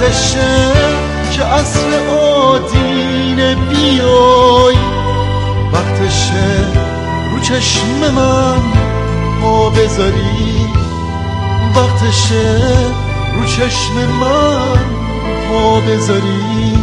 وقتشه که عصر آدینه بیای، وقتشه رو چشم من پا بذاری، وقتشه رو چشم من پا بذاری.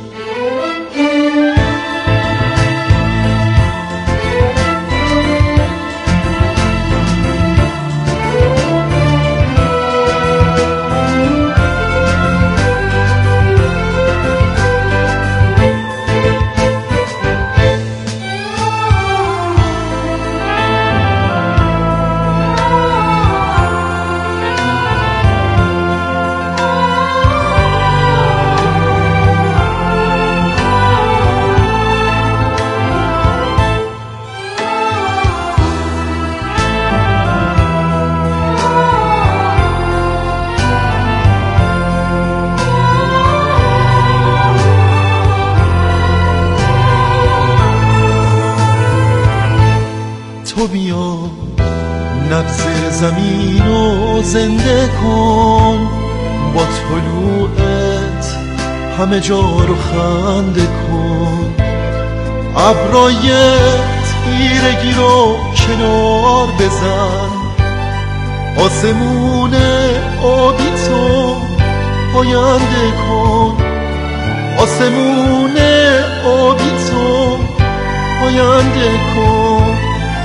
تو بیا نبض زمینو زنده کن، با طلوعت همه جا رو خنده کن، ابرای تیرگی رو کنار بزن، آسمون آبی تو پاینده کن، آسمون آبی تو پاینده کن.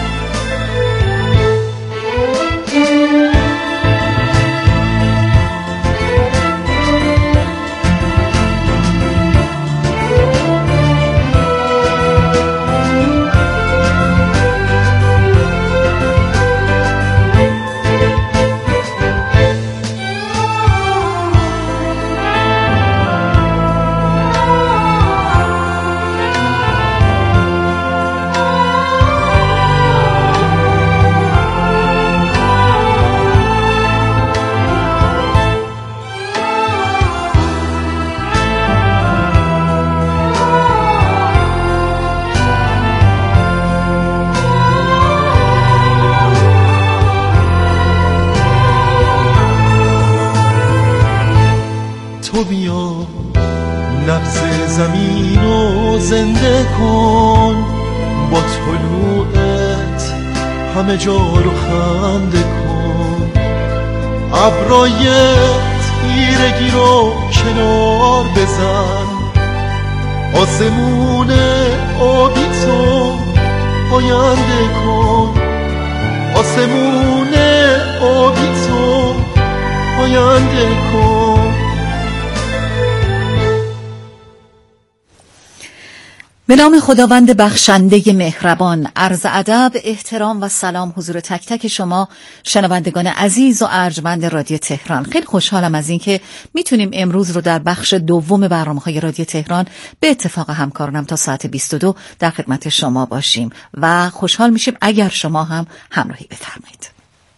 تو بیا نبض زمینو زنده کن، با طلوعت همه جا رو خنده کن، ابرای تیرگی رو کنار بزن، آسمون آبی تو پاینده کن، آسمون آبی تو پاینده کن. به نام خداوند بخشنده مهربان، عرض ادب، احترام و سلام حضور تک تک شما شنوندگان عزیز و ارجمند رادیو تهران. خیلی خوشحالم از اینکه میتونیم امروز رو در بخش دوم برنامه‌های رادیو تهران به اتفاق همکارانم تا ساعت 22 در خدمت شما باشیم و خوشحال میشیم اگر شما هم همراهی بفرمایید.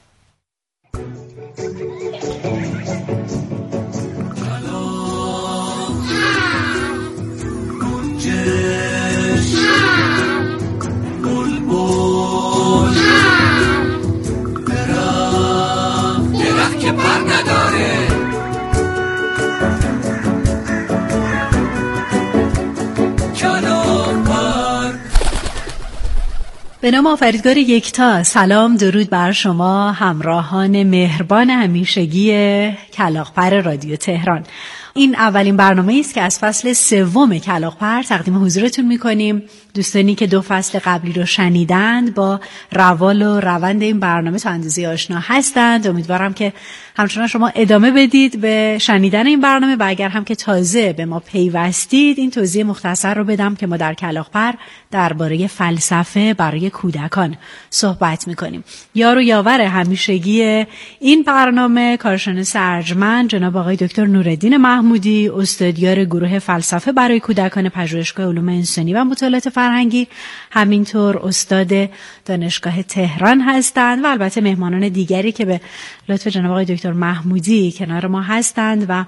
به نام آفریدگار یکتا، سلام درود بر شما همراهان مهربان همیشگی کلاغ‌پر رادیو تهران. این اولین برنامه است که از فصل سوم کلاغ‌پر تقدیم حضورتون می‌کنیم. دوستانی که 2 فصل قبلی رو شنیدند با روال و روند این برنامه تا اندازه آشنا هستند. امیدوارم که همچنان شما ادامه بدید به شنیدن این برنامه و اگر هم که تازه به ما پیوستید این توضیح مختصر رو بدم که ما در کلاغ‌پر درباره فلسفه برای کودکان صحبت می‌کنیم. یار و یاور همیشگی این برنامه کارشناس ارجمند جناب آقای دکتر نورالدین محمودی، استادیار گروه فلسفه برای کودکان پژوهشگاه علوم انسانی و مطالعات فرهنگی، همینطور استاد دانشگاه تهران هستند و البته مهمانان دیگری که به لطف جناب آقای دکتر محمودی کنار ما هستند و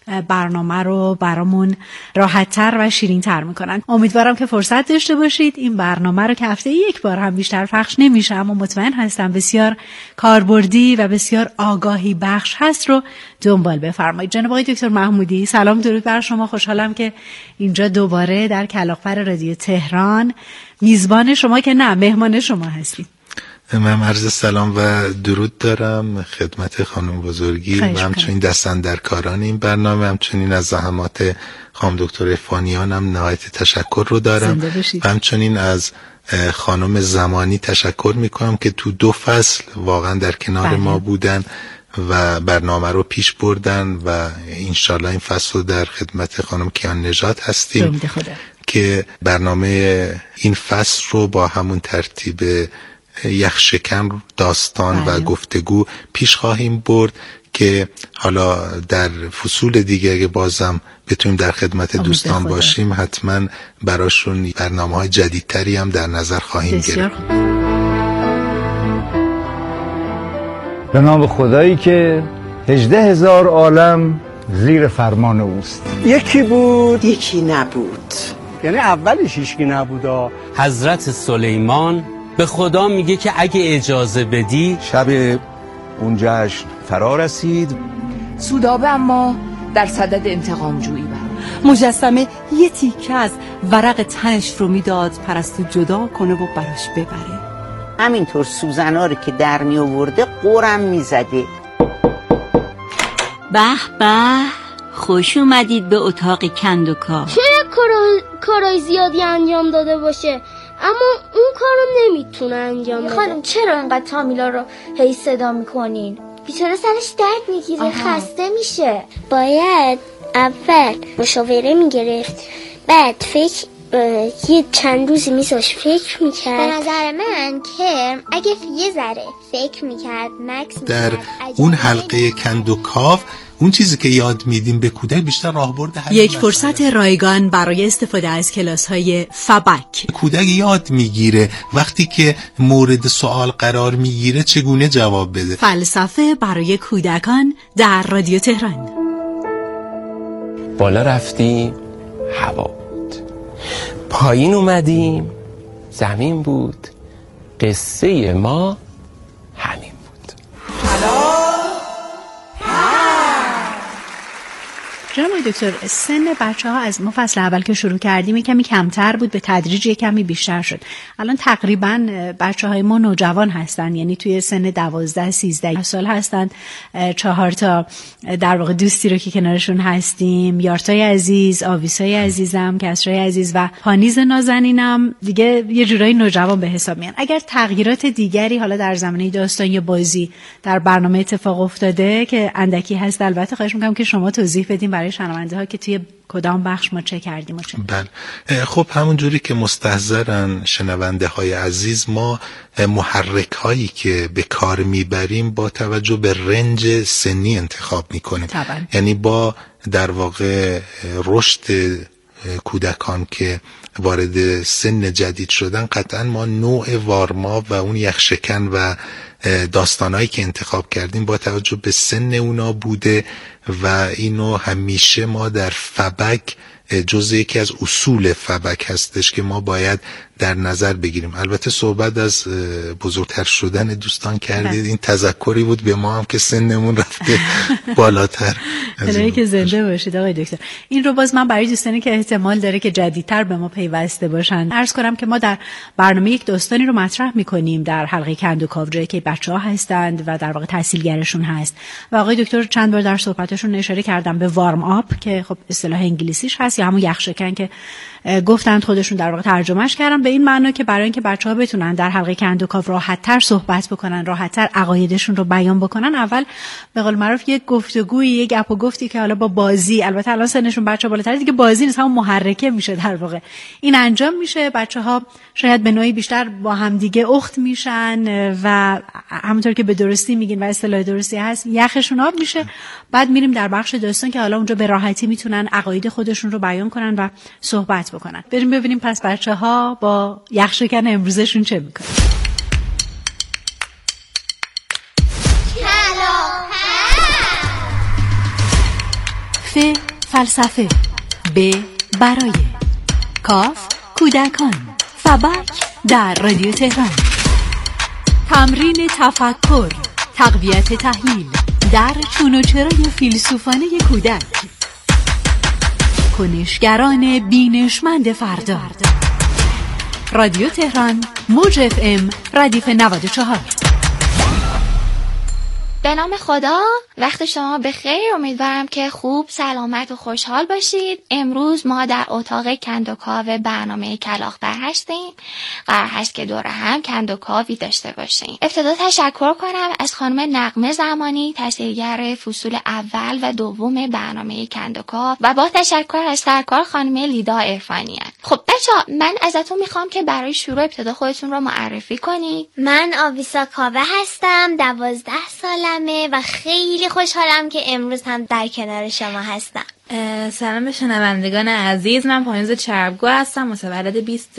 برنامه رو برامون راحت‌تر و شیرین‌تر میکنن. امیدوارم که فرصت داشته باشید این برنامه رو که هفته یک بار هم بیشتر پخش نمیشه اما مطمئن هستم بسیار کاربردی و بسیار آگاهی بخش هست رو دنبال بفرمایید. جناب آقای دکتر محمودی، سلام درود بر شما. خوشحالم که اینجا دوباره در کلاغ‌پر رادیو تهران میزبان شما که نه مهمان شما هستیم. من عرض سلام و درود دارم خدمت خانم بزرگی و همچنین دستاندرکاران این برنامه، همچنین از زحمات خانم دکتر فانیان هم نهایت تشکر رو دارم و همچنین از خانم زمانی تشکر میکنم که تو 2 فصل واقعا در کنار ما بودن و برنامه رو پیش بردن و انشالله این فصل رو در خدمت خانم کیان نژاد هستیم که برنامه این فصل رو با همون ترتیب یخشکن داستان و گفتگو پیش خواهیم برد که حالا در فصول دیگه اگه بازم بتونیم در خدمت دوستان باشیم حتما براشون برنامه‌های جدیدتری هم در نظر خواهیم گرفت. به نام خدایی که 18,000 عالم زیر فرمان اوست. یکی بود یکی نبود، یعنی اولش هیچکی نبودا. حضرت سلیمان به خدا میگه که اگه اجازه بدی. شب اون جشن فرا رسید. سودابه اما در صدد انتقام جویی بود. مجسمه یه تیکه از ورق تنش رو میداد پرستو جدا کنه و براش ببره. همینطور سوزنا رو که در می آورده قرم می زده. به به، خوش اومدید به اتاق کندوکاو. شاید کارای زیادی انجام داده باشه اما اون کارو نمیتونه انجام بده. خانم چرا انقدر تامیلا رو هی صدا میکنین؟ بیچاره سرش درد میگیره، خسته میشه. باید اول مشاوره میگرفت، بعد یه چند روزی میذاش فکر میکرد. به نظر من کرم اگه یه ذره فکر میکرد مکس در اون حلقه کندوکاو اون چیزی که یاد میدیم به کودک بیشتر راهبرد یک فرصت رایگان برای استفاده از کلاس‌های فبک. کودک یاد میگیره وقتی که مورد سوال قرار میگیره چگونه جواب بده. فلسفه برای کودکان در رادیو تهران. بالا رفتیم هوا بود، پایین اومدیم زمین بود، قصه ما همین بود. جناب دکتر، سن بچه‌ها از ما فصل اول که شروع کردیم کمی کمتر بود، به تدریج کمی بیشتر شد. الان تقریبا بچه‌های ما نوجوان هستن، یعنی توی سن 12-13 سال هستن. 4 تا در واقع دوستی رو که کنارشون هستیم، یارتای عزیز، آویسای عزیزم، کسرای عزیز و پانیز نازنینم دیگه یه جورایی نوجوان به حساب میان. اگر تغییرات دیگری حالا در زمینه داستان یا بازی در برنامه اتفاق افتاده که اندکی هست، البته خواهش می‌کنم که شما توضیح بدین برای شنونده ها که توی کدام بخش ما چه کردیم و چه. بله، خب همون جوری که مستحضرن شنونده های عزیز، ما محرک هایی که به کار میبریم با توجه به رنج سنی انتخاب میکنیم. یعنی با در واقع رشد کودکان که وارد سن جدید شدن قطعا ما نوع وارما و اون یخشکن و داستانهایی که انتخاب کردیم با توجه به سن اونا بوده و اینو همیشه ما در فبک جزء یکی از اصول فبک هستش که ما باید در نظر بگیریم. البته صحبت از بزرگتر شدن دوستان کردید، این تذکری بود به ما هم که سنمون رفته بالاتر. الهی که زنده باشید آقای دکتر. این رو باز من برای دوستانی که احتمال داره که جدیدتر به ما پیوسته باشن عرض کنم که ما در برنامه یک داستانی رو مطرح میکنیم در حلقه کندوکاو، جایی که بچه‌ها هستند و در واقع تحصیلگرشون هست و آقای دکتر چند بار در صحبتشون اشاره کردم به وارم آپ که خب اصطلاح انگلیسیش هست یا همون یخشکن که گفتند خودشون در واقع ترجمهش کردن به این معنا که برای اینکه بچه‌ها بتونن در حلقه کندوکاو راحت‌تر صحبت بکنن، راحت‌تر عقایدشون رو بیان بکنن، اول به قول معروف یک گفتگویی، یک گپ و گفتی که حالا با بازی، البته الان سنشون بچه‌ها بالاتره دیگه بازی نیست، همون محرکه میشه در واقع، این انجام میشه. بچه‌ها شاید به نوعی بیشتر با هم دیگه اخت میشن و همونطور که به درستی میگین و اصطلاح درستی هست یخشون آب میشه. بعد میریم در بخش داستان که حالا اونجا به راحتی میتونن عقاید خودشون رو بیان کنن و صحبت بکنن. بریم ببینیم پس بچه‌ها با یخشکن امروزشون چه میکنن. فلسفه. ب برای. کاف کودکان. فبک در رادیو تهران. تمرین تفکر، تقویت تحلیل در چون و چرای فیلسوفانه کودک. کنشگران بینشمند فردا. رادیو تهران، موج FM، ردیف 94. به نام خدا، وقت شما بخیر. امیدوارم که خوب، سلامت و خوشحال باشید. امروز ما در اتاق کندوکاو برنامه کلاغ‌بر هستیم. قرار هست که دور هم کندوکاوی داشته باشیم. ابتدا تشکر کنم از خانم نغمه زمانی، تشکیلگر فصول اول و دوم برنامه کندوکاو، و با تشکر از سرکار خانم لیدا عرفانیان. خب بچه‌ها، من ازتون میخوام که برای شروع ابتدا خودتون رو معرفی کنید. من آویسا کاوه هستم، 12 سالمه و خیلی خوشحالم که امروز هم در کنار شما هستم. سلام به شنوندگان عزیز، من پاییز چربگو هستم، متولد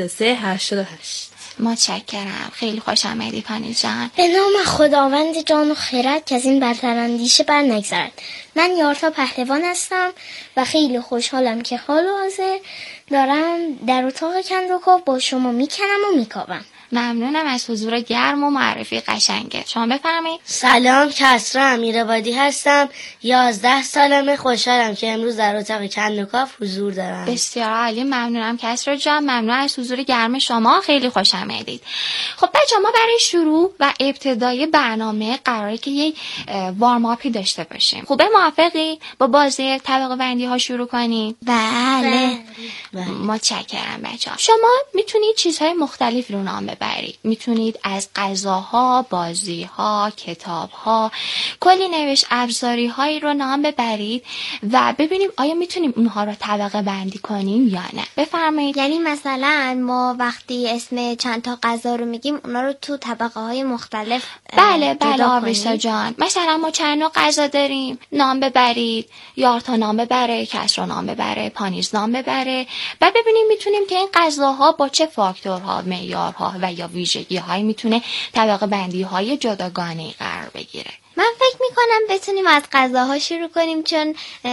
2388. متشکرم، خیلی خوش آمدید پانیز جان. به نام خداوند جان و خرد که از این برتر اندیشه بر نگذرد. من یارتا پهلوان هستم و خیلی خوشحالم که حال و حاضر دارم در اتاق کندوکاو با شما میکنم و میکاوم. ممنونم از حضور گرم و معرفی قشنگه. شما بفرمایید. سلام، کسرا امیرآبادی هستم، 11 سالمه. خوشحالم که امروز در اتاق کندوکاو حضور دارم. بسیار عالی، ممنونم کسرا جان، ممنون از حضور گرم شما، خیلی خوش آمدید. خب بچه‌ها، ما برای شروع و ابتدای برنامه قراره که یک وارم اپی داشته باشیم. خوبه؟ موافقی با بازی طبقه بندی ها شروع کنیم؟ بله. متشکرم بچه‌ها. شما میتونید چیزهای مختلفی رو نام ببرید. میتونید از غذاها، بازیها، کتابها، کلی نوشت ابزاری هایی رو نام ببرید و ببینیم آیا میتونیم اونها رو طبقه بندی کنیم یا نه. بفرمایید. یعنی مثلا ما وقتی اسم چند تا غذا رو میگیم اونا رو تو طبقه های مختلف بله آویسا جان، مثلا ما چند نوع غذا داریم، نام ببرید. یارتا نام ببره، کسرا نام ببره، پانیز نام ببره و ببینیم میتونیم که این غذاها با چه فاکتورها، معیارها و یا ویژگی‌هایی میتونه طبقه بندی‌های جداگانه‌ای قرار بگیره. من فکر میکنم بتونیم از غذاها شروع کنیم، چون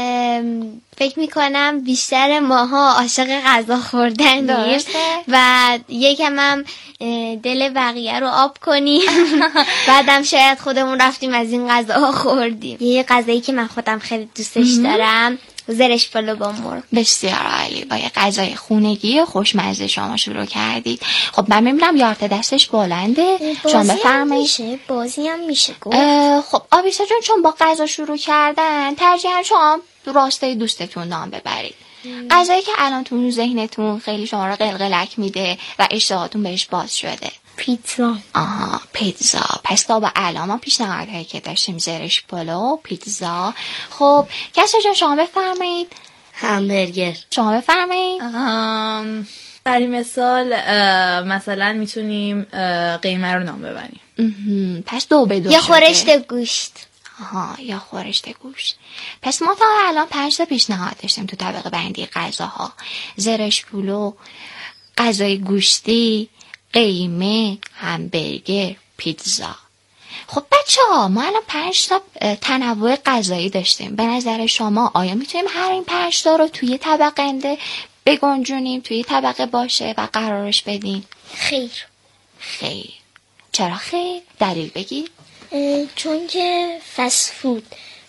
فکر میکنم بیشتر ماها عاشق غذا خوردنیم و یکم هم دل بقیه رو آب کنیم. بعدم شاید خودمون رفتیم از این غذاها خوردیم. یه غذایی که من خودم خیلی دوستش دارم، زرش پلو با مرغ. بسیار عالی، با یه غذای خونگی خوشمزه شما شروع کردید. خب من میبینم یارتا دستش بلنده، شما بفرمایید. بازی هم میشه گفت. خب آویسا جون، چون با غذا شروع کردن ترجیحاً شما راسته دوستتون نام ببرید. غذایی که الان تو ذهنتون خیلی شما رو قلقلک میده و اشتهاتون بهش باز شده. پیتزا. آها، پیتزا. پس تا با الان ما پیشنهادهایی که داشتیم زرش پلو، پیتزا. خب کسرا جان شما بفرمایید. همبرگر. شما بفرمایید. برای مثلا میتونیم قیمه رو نام ببریم. پس 2 به 2 یا خورشت گوشت. آها، یا خورشت گوشت. پس ما تا الان 5 تا پیشنهاد داشتیم تو طبقه بندی غذاها: زرش پلو، غذای گوشتی، قیمه، همبرگر، پیتزا. خب بچه‌ها، ما الان 5 تا تنوع غذایی داشتیم. به نظر شما آیا میتونیم هر این 5 تا رو توی طبقه بگنجونیم، توی طبقه باشه و قرارش بدیم؟ خیر. چرا خیر؟ دلیل بگید. چون که فست فود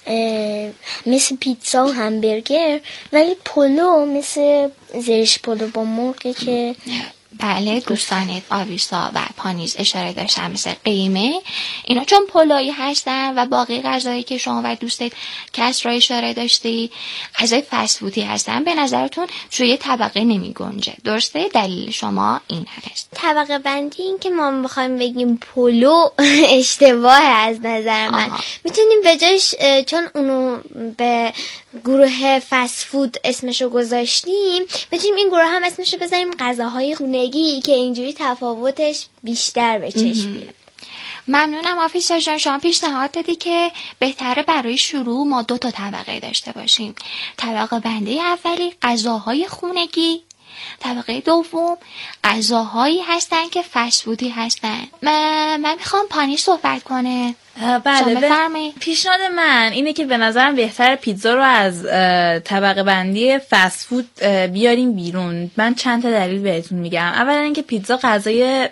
مثل پیتزا و همبرگر، ولی پلو مثل زرش پلو با مرغی که بله دوستانت آویسا و پانیز اشاره داشتن، مثل قیمه، اینا چون پلویی هستن و باقی غذایی که شما و دوستت کسرا اشاره داشتی غذای فست فودی هستن، به نظرتون توی طبقه نمی گنجه. درسته؟ دلیل شما این هست. طبقه بندی این که ما بخوایم بگیم پلو اشتباه از نظر من. میتونیم به جاش، چون اونو به گروه فست فود اسمشو گذاشتیم، میتونیم این گروه هم اسمشو بذاریم غذاهای خونگی که اینجوری تفاوتش بیشتر به چشم میاد. ممنونم آفیسر جان، شما پیشنهاد دادی که بهتره برای شروع ما 2 تا طبقه داشته باشیم. طبقه بندی اولی غذاهای خونگی، طبقه دوم غذاهایی هستن که فست فودی هستن. من میخوام پانی صحبت کنه. بله، پیشنهاد من اینه که به نظرم بهتر پیتزا رو از طبقه بندی فست فود بیاریم بیرون. من چند تا دلیل بهتون میگم. اولا اینکه پیتزا غذای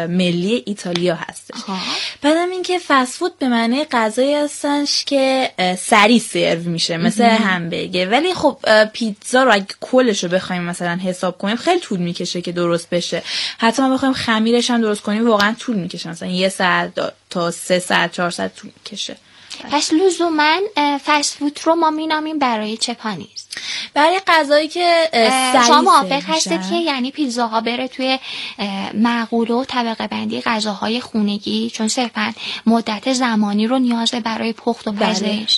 ملی ایتالیا هستش. بعدم اینکه فست فود به معنی غذایی هستش که سریع سرو میشه مثل همبرگر، ولی خب پیتزا رو اگه کلش رو بخوایم مثلا حساب کنیم خیلی طول میکشه که درست بشه. حتی ما بخوایم خمیرش هم درست کنیم واقعا طول میکشه، مثلا 1 ساعت تا 3 ساعت 4 ساعت طول میکشه. پس لزوما فست فود رو ما مینامیم برای چه پانیست؟ برای غذایی که شما موافق هستید که یعنی پیتزاها بره توی مقوله و طبقه بندی غذاهای خونگی، چون صرفا مدت زمانی رو نیازه برای پخت و پزش؟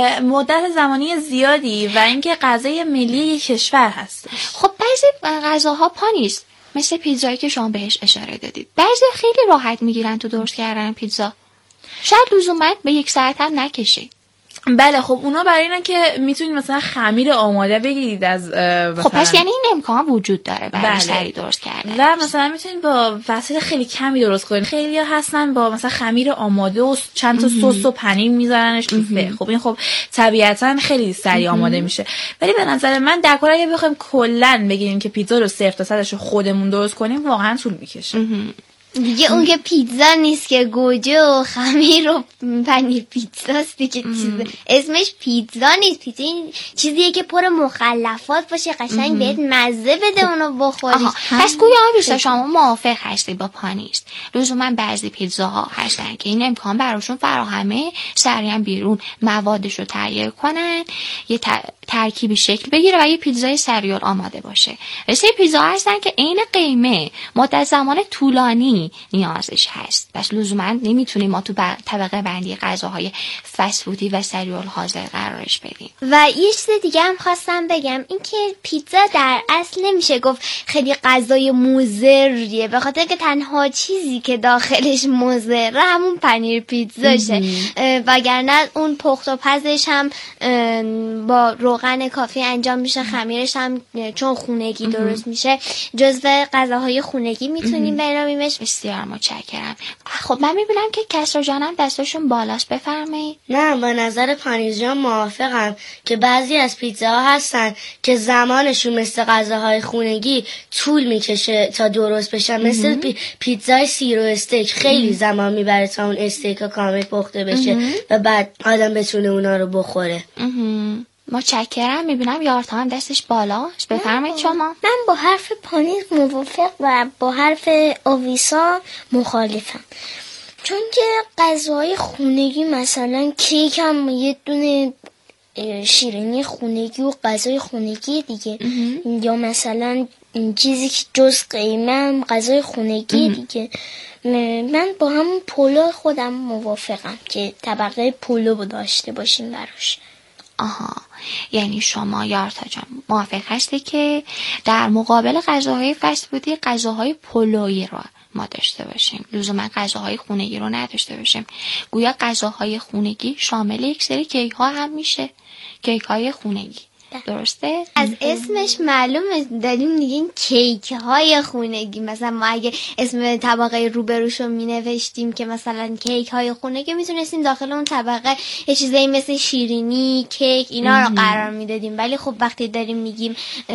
مدت زمانی زیادی و اینکه غذای ملی یک کشور هست. خب بعضی غذاها پانیست، مثل پیتزایی که شما بهش اشاره دادید. بعضی خیلی راحت میگیرن تو درست کردن پیتزا، شاید لزوما به 1 ساعت هم نکشه. بله خب اونا برای اینه که میتونید مثلا خمیر آماده بگیرید از خب پس یعنی این امکان وجود داره برای سریع درست کردن و مثلا میتونید با وسایل خیلی کمی درست کنید. خیلی‌ها هستن با مثلا خمیر آماده و چند تا سس و پنیر میذارنش تو فر. خب این خب طبیعتا خیلی سریع آماده میشه، ولی به نظر من در کل اگه بخوایم کلا بگیم که پیتزا رو 0 تا 100 خودمون درست کنیم واقعا طول میکشه. دیگه اون که پیتزا نیست که گوجه و خمیر و پنیر پیتزاست دیگه. اسمش پیتزا نیست. پیتزا این چیزیه که پر مخلفات باشه، قشنگ بهت مزه بده اونو بخوری. پس گویا بیشتر شما موافق هستی با پانیست. لزوما بعضی پیتزاها هستن که این امکان براشون فراهمه سریعا بیرون موادش رو تهیه کنن، یه ترکیبی شکل بگیره و یه پیتزای سریع آماده باشه. مثل پیتزا هستن که عین قیمه مدت زمان طولانی نیازش هست، پس لزوما نمیتونیم ما تو طبقه بندی غذاهای فست فودی و سریع الحاضر قرارش بدیم. و یه چیز دیگه هم خواستم بگم، این که پیتزا در اصل نمیشه گفت خیلی غذای مضریه، به خاطر که تنها چیزی که داخلش مضره همون پنیر پیتزاشه، وگرنه اون پخت و پزش هم با روغن کافی انجام میشه، خمیرش هم چون خونگی درست میشه جزو غذاهای خونگی میتونیم بنامیمش. بسیار متشکرم. خب من میبینم که کسرا جانم دستشون بالاست، بفرمایید. نه با نظر پانیز جان موافقم که بعضی از پیتزاها هستن که زمانشون مثل غذاهای خونگی طول میکشه تا درست بشن، مثل پیتزای سیر و استیک خیلی زمان میبره تا اون استیک کامل پخته بشه و بعد آدم بتونه اونا رو بخوره. متشکرم. میبینم یارتا هم دستش بالاست، بفرمایید شما. من با حرف پانیز موافق و با حرف آویسا مخالفم، چون که غذاهای خونگی مثلا کیک هم یه دونه شیرینی خونگی و غذای خونگی دیگه، یا مثلا چیزی که جز قیمه هم غذای خونگی دیگه. من با همون پلو خودم موافقم که طبقه پلو داشته باشیم براش. یعنی شما یارتا جان موافق هستی که در مقابل غذاهای فست فودی غذاهای پلویی رو ما داشته باشیم، لزوما غذاهای خونگی رو نداشته باشیم. گویا غذاهای خونگی شامل یک سری کیک ها هم میشه، کیک های خونگی. درسته؟ از اسمش معلومه داریم میگیم کیک های خونگی. مثلا ما اگه اسم طبقه روبروشو مینوشتیم که مثلا کیک های خونگی، میتونستیم داخل اون طبقه یه چیزایی مثل شیرینی، کیک اینا رو قرار میدادیم. ولی خب وقتی داریم میگیم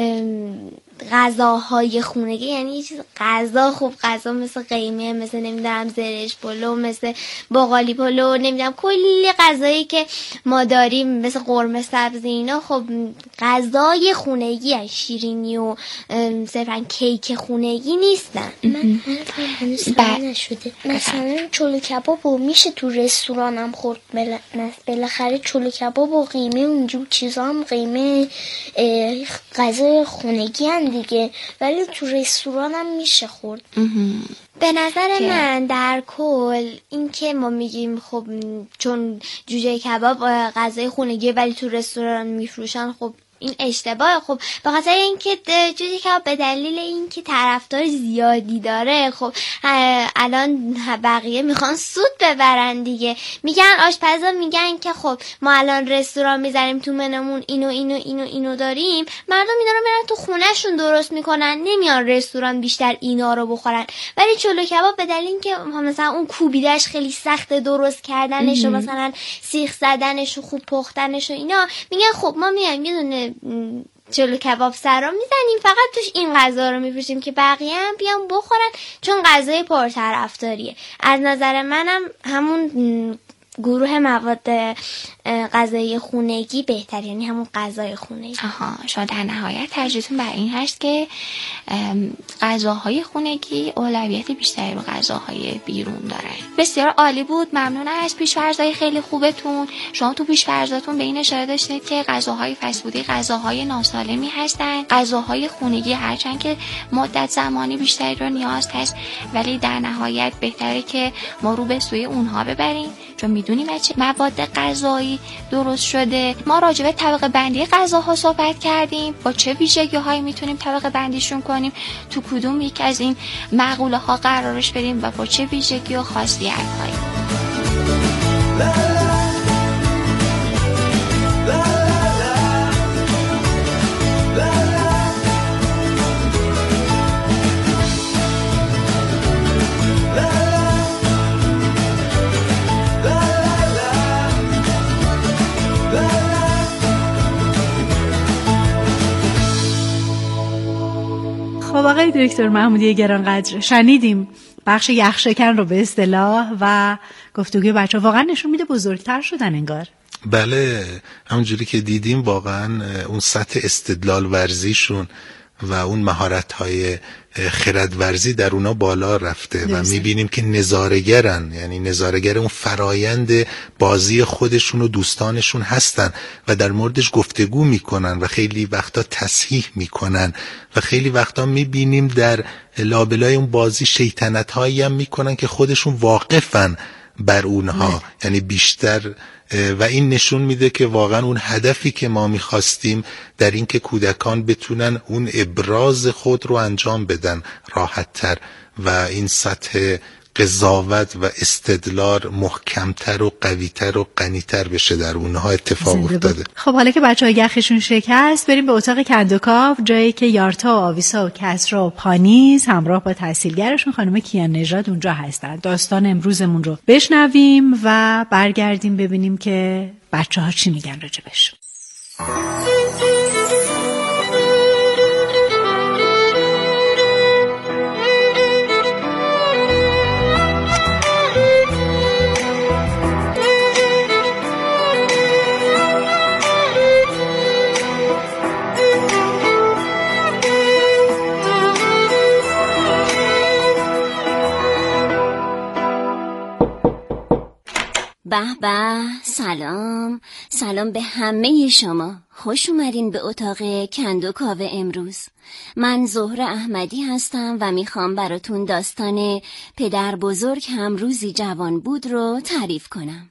غذاهای خونگی یعنی یه چیز غذا، خب غذا مثل قیمه، مثل نمیدونم زرش پلو، مثل باقالی پلو، نمیدونم کلی غذایی که ما داریم مثل قرمه سبزی اینا، خب غذای خونگی از شیرینی و صرفا کیک خونگی نیستن. من هنوز نشده. مثلا چلو کبابو میشه تو رستورانم خورد، بالاخره چلو کباب و قیمه اونجور چیزا هم قیمه غذای خونگی هم دیگه، ولی تو رستورانم میشه خورد. به نظر من در کل این که ما میگیم خب چون جوجه کباب غذای خونگی ولی تو رستوران میفروشن، خب این اشتباه. خب به خاطر اینکه جوجه کباب به دلیل اینکه طرفدار زیادی داره، خب الان بقیه میخوان سود ببرن دیگه. میگن آشپزا میگن که خب ما الان رستوران میذاریم تو منمون اینو داریم، مردم اینا رو میرن تو خونهشون درست میکنن، نمیان رستوران بیشتر اینا رو بخورن. ولی چلو کباب به دلیل اینکه مثلا اون کوبیدش خیلی سخته درست کردنش و مثلا سیخ زدنش و خوب پختنش و اینا، میگن خب ما میایم یه دونه چلو کباب سرا میزنیم، فقط توش این غذا رو میفروشیم که بقیه هم بیان بخورن، چون غذای پرطرفداریه. از نظر منم همون گروه مواد غذایی خونگی بهتر، یعنی همون غذای خونگی. شما در نهایت ترجیحتون بر این هست که غذاهای خونگی اولویت بیشتری به غذاهای بیرون داره. بسیار عالی بود، ممنون از پیش‌فرض‌های خیلی خوبتون. شما تو پیش‌فرضاتون به این اشاره داشتید که غذاهای فست فودی غذاهای ناسالمی هستن. غذاهای خونگی هرچند که مدت زمانی بیشتری رو نیاز هست، ولی در نهایت بهتره که ما رو به سوی اونها ببریم، چون میدونیم از چه مواد غذایی درست شده. ما راجع به طبقه بندی غذاها صحبت کردیم، با چه ویژگی‌هایی میتونیم طبقه بندیشون کنیم، تو کدوم یک از این مقوله ها قرارش بدیم و با چه ویژگی و خاصیت‌هایی. خب آقای دکتر محمودی گرانقدر، شنیدیم بخش یخشکن رو به اصطلاح و گفتگوی بچه واقعا نشون میده بزرگتر شدن انگار. بله، همونجوری که دیدیم واقعا اون سطح استدلال ورزیشون و اون مهارت‌های خرد ورزی در اونا بالا رفته و میبینیم که نظاره‌گرن، یعنی نظاره‌گر اون فرایند بازی خودشون و دوستانشون هستن و در موردش گفتگو میکنن و خیلی وقتا تصحیح میکنن و خیلی وقتا میبینیم در لابلای اون بازی شیطنت‌هایی هم میکنن که خودشون واقفن بر اونها، یعنی بیشتر. و این نشون میده که واقعا اون هدفی که ما میخواستیم در این که کودکان بتونن اون ابراز خود رو انجام بدن راحت‌تر و این سطح قضاوت و استدلال محکمتر و قویتر و غنیتر بشه در اونها اتفاق افتاده. خب حالا که بچه‌ها یخشون شکست، بریم به اتاق کندوکاو، جایی که یارتا و آویسا و کسرا و پانیز همراه با تحصیلگرشون خانم کیان نژاد اونجا هستن. داستان امروزمون رو بشنویم و برگردیم ببینیم که بچه‌ها چی میگن راجبش. به به، سلام به همه شما. خوش اومدین به اتاق کندوکاو امروز. من زهره احمدی هستم و میخوام براتون داستان پدر بزرگ هم روزی جوان بود رو تعریف کنم.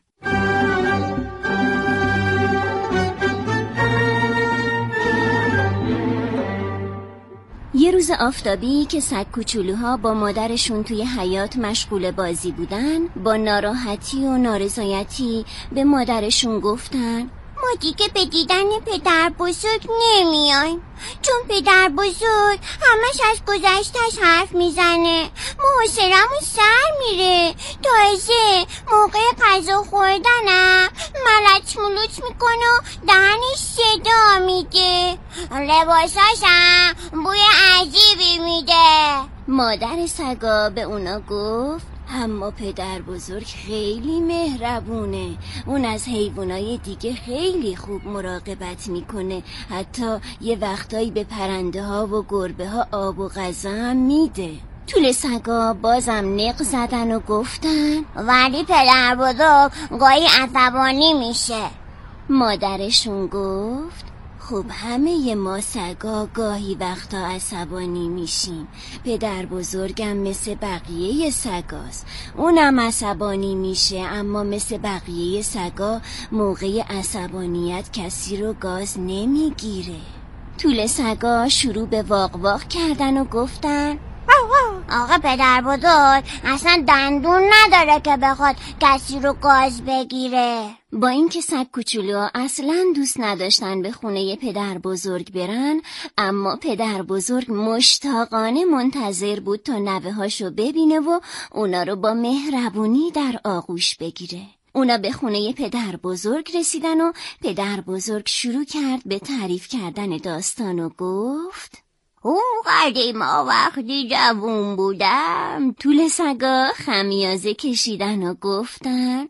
یه روز آفتابی که سگ کوچولوها با مادرشون توی حیاط مشغول بازی بودن، با ناراحتی و نارضایتی به مادرشون گفتن ما دیگه به دیدن پدر بزرگ نمیایم، چون پدر بزرگ همش از گذشتش حرف میزنه، ما حوصله‌مون سر میره، تازه موقع غذا خوردنم ملچ ملوچ میکنه و دهنش صدا میده، لباساشم بوی عجیبی میده. مادر سگا به اونا گفت اما پدر بزرگ خیلی مهربونه، اون از حیوانای دیگه خیلی خوب مراقبت میکنه، حتی یه وقتایی به پرنده ها و گربه ها آب و غذا هم میده. طول سگا بازم نق زدن و گفتن ولی پدر بزرگ گاهی عصبانی میشه. مادرشون گفت خب همه ما سگا گاهی وقتا عصبانی میشیم. پدر بزرگم مثل بقیه سگاست. اونم عصبانی میشه، اما مثل بقیه سگا موقع عصبانیت کسی رو گاز نمیگیره. طول سگا شروع به واق واق کردن و گفتن آقا پدر بزرگ اصلا دندون نداره که بخواد کسی رو گاز بگیره. با اینکه سگ کوچولوها اصلا دوست نداشتن به خونه پدر بزرگ برن، اما پدر بزرگ مشتاقانه منتظر بود تا نوه‌هاشو ببینه و اونا رو با مهربونی در آغوش بگیره. اونا به خونه پدر بزرگ رسیدن و پدر بزرگ شروع کرد به تعریف کردن داستان و گفت اون قدیما وقتی جوون بودم. طول سگا خمیازه کشیدن و گفتن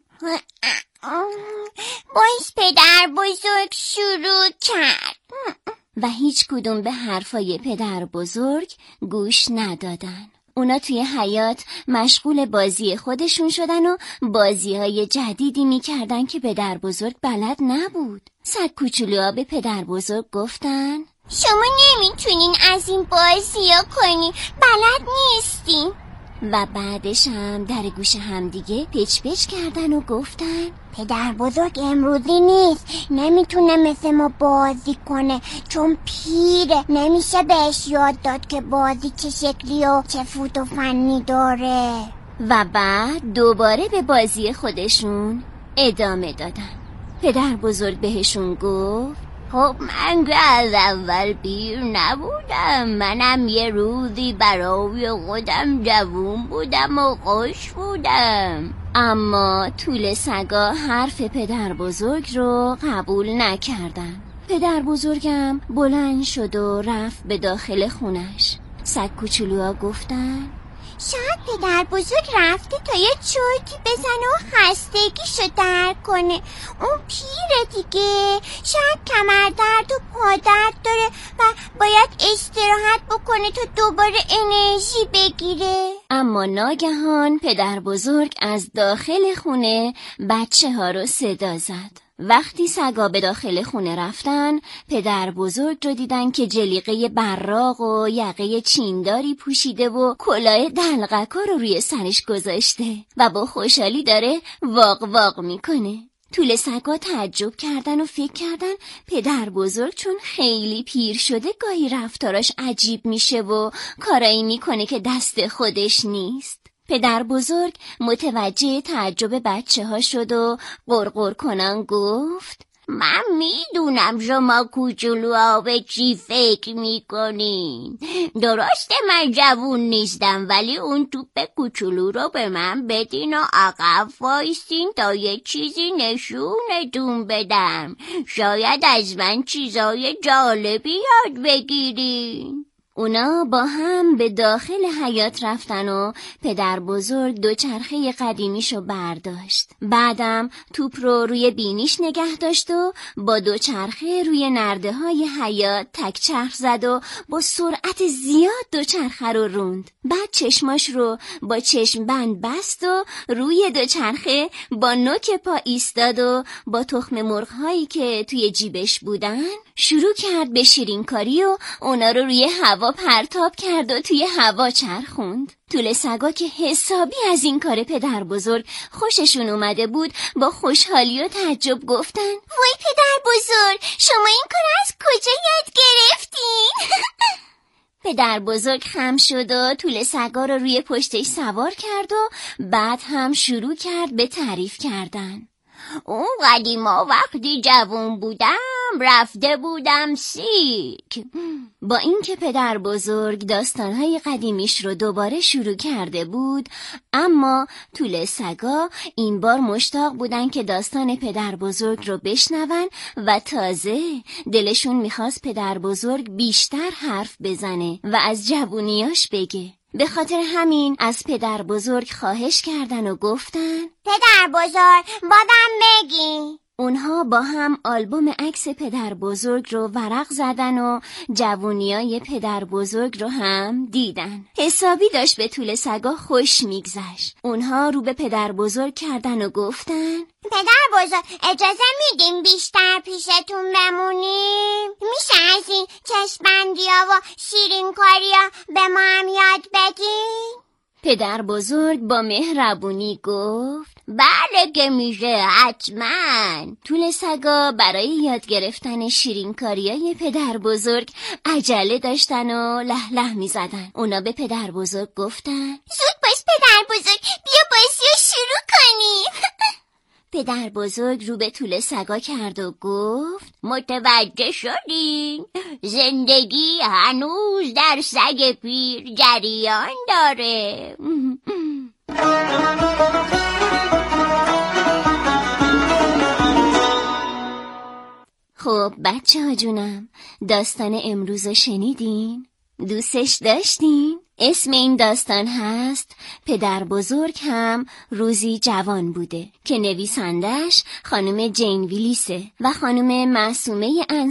باز پدر بزرگ شروع کرد و هیچ کدوم به حرفای پدر بزرگ گوش ندادن. اونا توی حیاط مشغول بازی خودشون شدن و بازی‌های جدیدی می‌کردن که پدر بزرگ بلد نبود. سگ کوچولوها به پدر بزرگ گفتن شما نمیتونین از این بازی‌ها کنین، بلد نیستین. و بعدش هم در گوش همدیگه پچ پچ کردن و گفتن پدر بزرگ امروزی نیست، نمیتونه مثل ما بازی کنه چون پیره، نمیشه بهش یاد داد که بازی چه شکلی و چه فوت و فنی داره. و بعد دوباره به بازی خودشون ادامه دادن. پدر بزرگ بهشون گفت خب من که از اول پیر نبودم، منم یه روزی برای خودم جوون بودم و خوش بودم. اما طول سگا حرف پدر بزرگ رو قبول نکردن. پدر بزرگم بلند شد و رفت به داخل خونش. سگ کوچولوها گفتن شاید پدر بزرگ رفته تا یه چرتی بزنه و خستگیشو درک کنه. اون پیره دیگه، شاید کمردرد و پادرد داره و باید استراحت بکنه تا دوباره انرژی بگیره. اما ناگهان پدر بزرگ از داخل خونه بچه ها رو صدا زد. وقتی سگا به داخل خونه رفتن، پدر بزرگ رو دیدن که جلیقه براق و یقه چینداری پوشیده و کلاه دلقکا رو روی سرش گذاشته و با خوشحالی داره واق واق میکنه. طول سگا تعجب کردن و فکر کردن پدر بزرگ چون خیلی پیر شده گاهی رفتاراش عجیب میشه و کارایی میکنه که دست خودش نیست. پدر بزرگ متوجه تعجب بچه ها شد و غرغر کنان گفت من میدونم شما کوچولوها به چی فکر میکنین. درسته من جوون نیستم، ولی اون توپ کوچولو رو به من بدین و عقب وایسین تا یه چیزی نشونتون بدم. شاید از من چیزای جالبی یاد بگیرین. اونا با هم به داخل حیاط رفتن و پدر بزرگ دوچرخه قدیمیشو برداشت. بعدم توپ رو روی بینیش نگه داشت و با دوچرخه روی نرده های حیاط تک چرخ زد و با سرعت زیاد دوچرخه رو روند. بعد چشماش رو با چشم بند بست و روی دوچرخه با نوک پا ایستاد و با تخم مرغ هایی که توی جیبش بودن شروع کرد به شیرینکاری و اونا رو روی هوا پرتاب کرد و توی هوا چرخوند. طول سگا که حسابی از این کار پدر بزرگ خوششون اومده بود با خوشحالی و تعجب گفتن وای پدر بزرگ، شما این کار از کجا یاد گرفتین؟ پدر بزرگ خم شد و طول سگا رو روی پشتش سوار کرد و بعد هم شروع کرد به تعریف کردن. اون قدیما وقتی جوون بودم رفته بودم سیرک. با اینکه پدر بزرگ داستانهای قدیمیش رو دوباره شروع کرده بود، اما طول سگا این بار مشتاق بودن که داستان پدر بزرگ رو بشنون و تازه دلشون میخواست پدر بزرگ بیشتر حرف بزنه و از جوونیاش بگه. به خاطر همین از پدر بزرگ خواهش کردن و گفتن پدر بزرگ بازم بگی. اونها با هم آلبوم عکس پدر بزرگ رو ورق زدن و جوونیای پدر بزرگ رو هم دیدن. حسابی داشت به طول سگا خوش میگذشت. اونها رو به پدر بزرگ کردن و گفتن پدر بزرگ اجازه میدیم بیشتر پیشتون بمونیم؟ نقشبندی‌ها و شیرینکاری‌ها به ما هم یاد بگین؟ پدر بزرگ با مهربونی گفت بله که میشه، حتما. طول سگا برای یاد گرفتن شیرینکاریای پدر بزرگ عجله داشتن و له له میزدن. اونا به پدر بزرگ گفتن زود باش پدر بزرگ، بیا بازی رو شروع کنیم. پدر بزرگ رو به طول سگا کرد و گفت متوجه شدین؟ زندگی هنوز در سگ پیر جریان داره. خب بچه ها جونم، داستان امروز رو شنیدین؟ دوستش داشتین؟ اسم این داستان هست پدر بزرگ هم روزی جوان بوده که نویسندش خانم جین ویلیسه و خانم معصومه